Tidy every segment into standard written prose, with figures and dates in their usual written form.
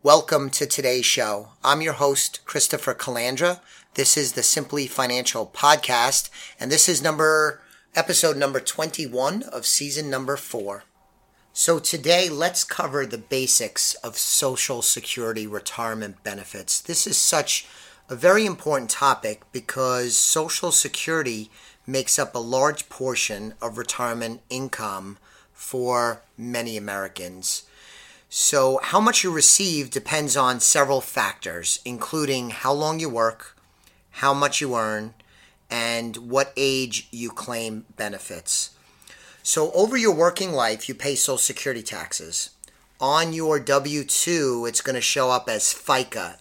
Welcome to today's show. I'm your host, Christopher Calandra. This is the Simply Financial Podcast, and this is episode number 21 of season number 4. So today, let's cover the basics of Social Security retirement benefits. This is such a very important topic because Social Security makes up a large portion of retirement income for many Americans. So how much you receive depends on several factors, including how long you work, how much you earn, and what age you claim benefits. So over your working life, you pay Social Security taxes. On your W-2, it's going to show up as FICA,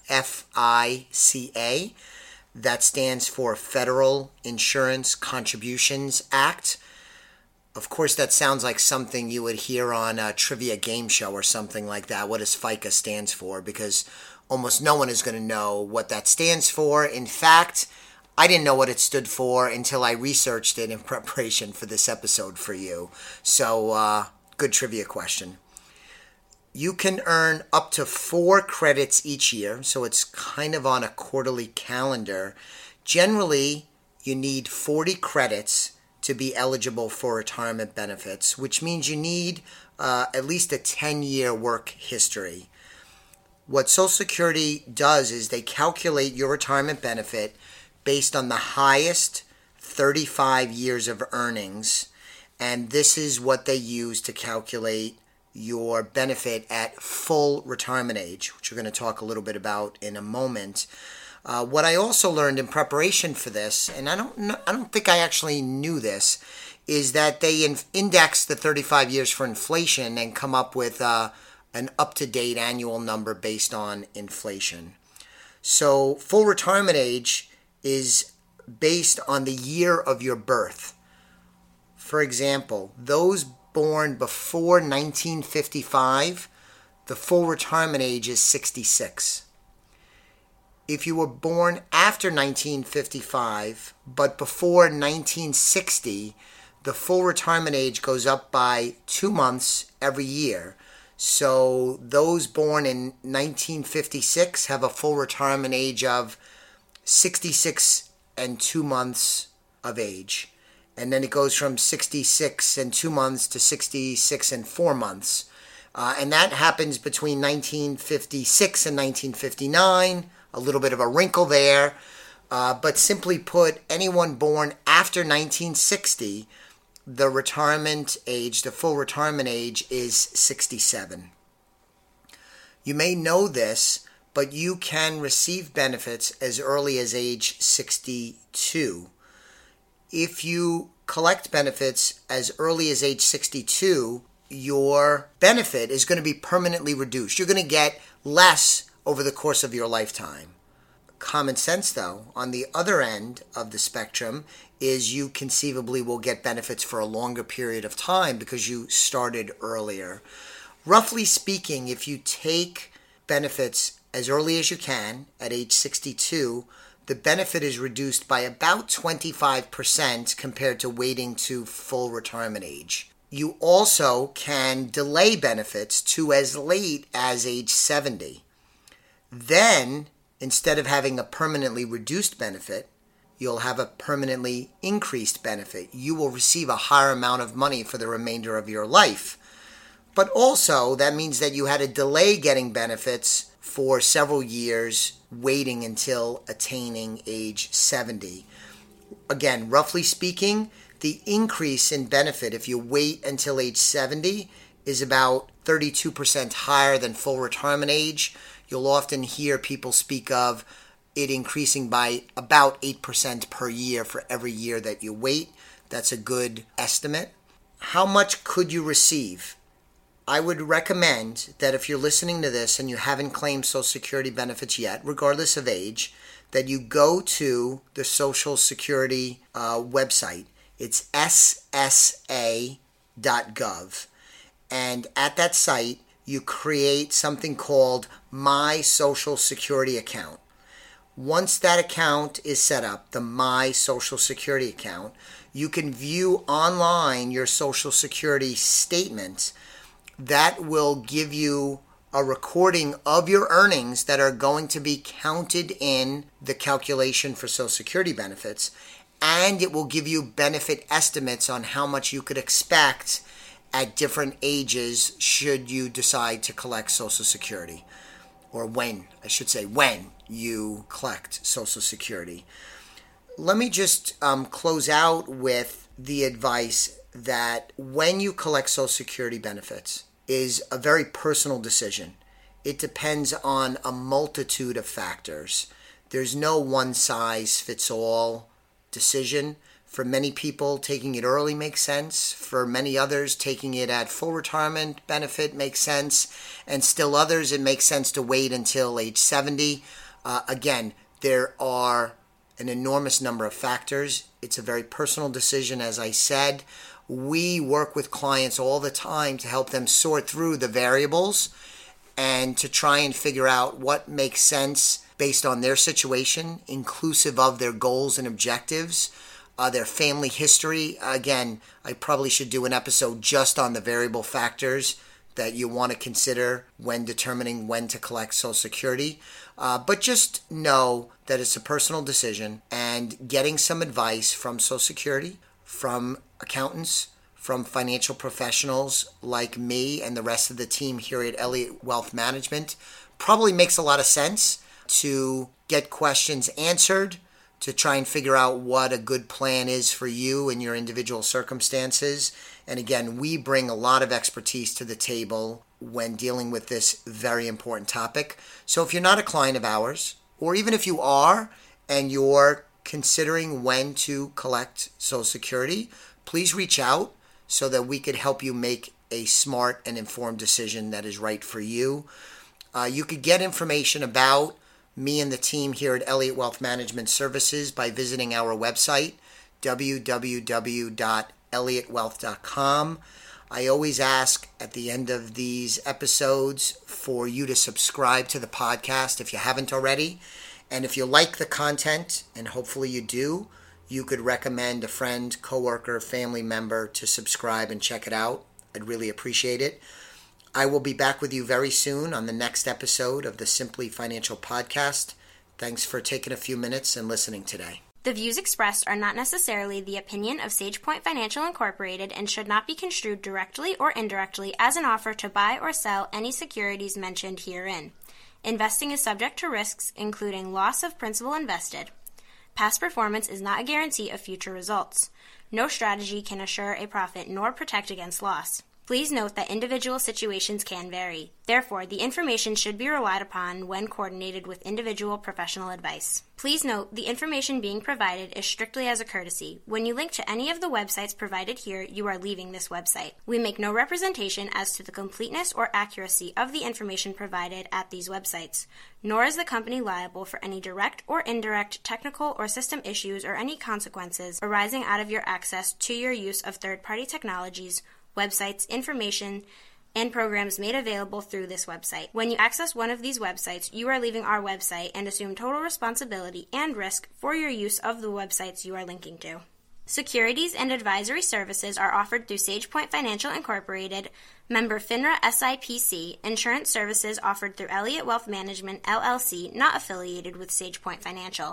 F-I-C-A. That stands for Federal Insurance Contributions Act. Of course, that sounds like something you would hear on a trivia game show or something like that. What does FICA stands for? Because almost no one is going to know what that stands for. In fact, I didn't know what it stood for until I researched it in preparation for this episode for you. So, good trivia question. You can earn up to 4 credits each year, so it's kind of on a quarterly calendar. Generally, you need 40 credits to be eligible for retirement benefits, which means you need at least a 10-year work history. What Social Security does is they calculate your retirement benefit based on the highest 35 years of earnings, and this is what they use to calculate your benefit at full retirement age, which we're going to talk a little bit about in a moment. What I also learned in preparation for this, and I don't think I actually knew this, is that they index the 35 years for inflation and come up with an up-to-date annual number based on inflation. So full retirement age is based on the year of your birth. For example, those born before 1955, the full retirement age is 66. If you were born after 1955, but before 1960, the full retirement age goes up by 2 months every year. So those born in 1956 have a full retirement age of 66 and 2 months of age. And then it goes from 66 and 2 months to 66 and 4 months. And that happens between 1956 and 1959. A little bit of a wrinkle there, but simply put, anyone born after 1960, the retirement age, the full retirement age is 67. You may know this, but you can receive benefits as early as age 62. If you collect benefits as early as age 62, your benefit is going to be permanently reduced. You're going to get less over the course of your lifetime. Common sense, though, on the other end of the spectrum is you conceivably will get benefits for a longer period of time because you started earlier. Roughly speaking, if you take benefits as early as you can at age 62, the benefit is reduced by about 25% compared to waiting to full retirement age. You also can delay benefits to as late as age 70. Then, instead of having a permanently reduced benefit, you'll have a permanently increased benefit. You will receive a higher amount of money for the remainder of your life. But also, that means that you had to delay getting benefits for several years, waiting until attaining age 70. Again, roughly speaking, the increase in benefit if you wait until age 70 is about 32% higher than full retirement age. You'll often hear people speak of it increasing by about 8% per year for every year that you wait. That's a good estimate. How much could you receive? I would recommend that if you're listening to this and you haven't claimed Social Security benefits yet, regardless of age, that you go to the Social Security website. It's ssa.gov. And at that site, you create something called My Social Security Account. Once that account is set up, the My Social Security account, you can view online your Social Security statement. That will give you a recording of your earnings that are going to be counted in the calculation for Social Security benefits. And it will give you benefit estimates on how much you could expect at different ages should you decide to collect Social Security. Or when you collect Social Security. Let me just close out with the advice that when you collect Social Security benefits is a very personal decision. It depends on a multitude of factors. There's no one-size-fits-all decision. For many people, taking it early makes sense. For many others, taking it at full retirement benefit makes sense. And still others, it makes sense to wait until age 70. Again, there are an enormous number of factors. It's a very personal decision, as I said. We work with clients all the time to help them sort through the variables and to try and figure out what makes sense based on their situation, inclusive of their goals and objectives, their family history. Again, I probably should do an episode just on the variable factors that you want to consider when determining when to collect Social Security. But just know that it's a personal decision, and getting some advice from Social Security, from accountants, from financial professionals like me and the rest of the team here at Elliott Wealth Management probably makes a lot of sense to get questions answered, to try and figure out what a good plan is for you and your individual circumstances. And again, we bring a lot of expertise to the table when dealing with this very important topic. So if you're not a client of ours, or even if you are and you're considering when to collect Social Security, please reach out so that we could help you make a smart and informed decision that is right for you. You could get information about me and the team here at Elliott Wealth Management Services by visiting our website, www.elliottwealth.com. I always ask at the end of these episodes for you to subscribe to the podcast if you haven't already. And if you like the content, and hopefully you do, you could recommend a friend, coworker, family member to subscribe and check it out. I'd really appreciate it. I will be back with you very soon on the next episode of the Simply Financial Podcast. Thanks for taking a few minutes and listening today. The views expressed are not necessarily the opinion of SagePoint Financial Incorporated and should not be construed directly or indirectly as an offer to buy or sell any securities mentioned herein. Investing is subject to risks, including loss of principal invested. Past performance is not a guarantee of future results. No strategy can assure a profit nor protect against loss. Please note that individual situations can vary. Therefore, the information should be relied upon when coordinated with individual professional advice. Please note, the information being provided is strictly as a courtesy. When you link to any of the websites provided here, you are leaving this website. We make no representation as to the completeness or accuracy of the information provided at these websites, nor is the company liable for any direct or indirect technical or system issues or any consequences arising out of your access to your use of third-party technologies, websites, information, and programs made available through this website. When you access one of these websites, you are leaving our website and assume total responsibility and risk for your use of the websites you are linking to. Securities and advisory services are offered through SagePoint Financial Incorporated, member FINRA SIPC. Insurance services offered through Elliott Wealth Management, LLC, not affiliated with SagePoint Financial.